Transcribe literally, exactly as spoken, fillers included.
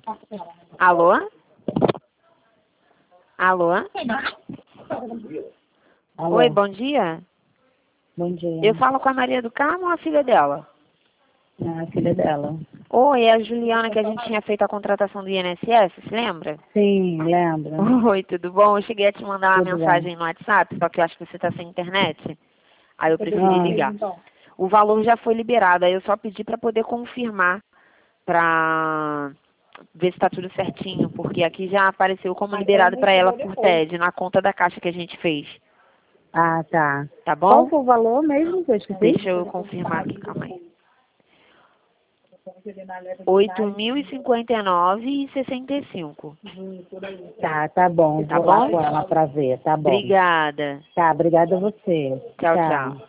Alô? Alô? Alô? Oi, bom dia. Bom dia. Eu falo com a Maria do Carmo ou a filha dela? É a filha dela. Oi, é a Juliana que a gente tinha feito a contratação do I N S S, se lembra? Sim, lembro. Oi, tudo bom? Eu cheguei a te mandar uma Tudo mensagem bem. no WhatsApp, só que eu acho que você está sem internet. Aí eu preferi Ah. ligar. O valor já foi liberado, aí eu só pedi para poder confirmar, para ver se está tudo certinho, porque aqui já apareceu como liberado para ela por T E D, na conta da caixa que a gente fez. Ah, tá. Tá Qual bom? foi o valor mesmo que eu esqueci? Deixa eu confirmar aqui, calma aí. oito mil e cinquenta e nove e sessenta e cinco. Tá, tá bom. Tá Vou lá bom? com ela pra ver, tá bom. Obrigada. Tá, obrigada a você. Tchau, tchau.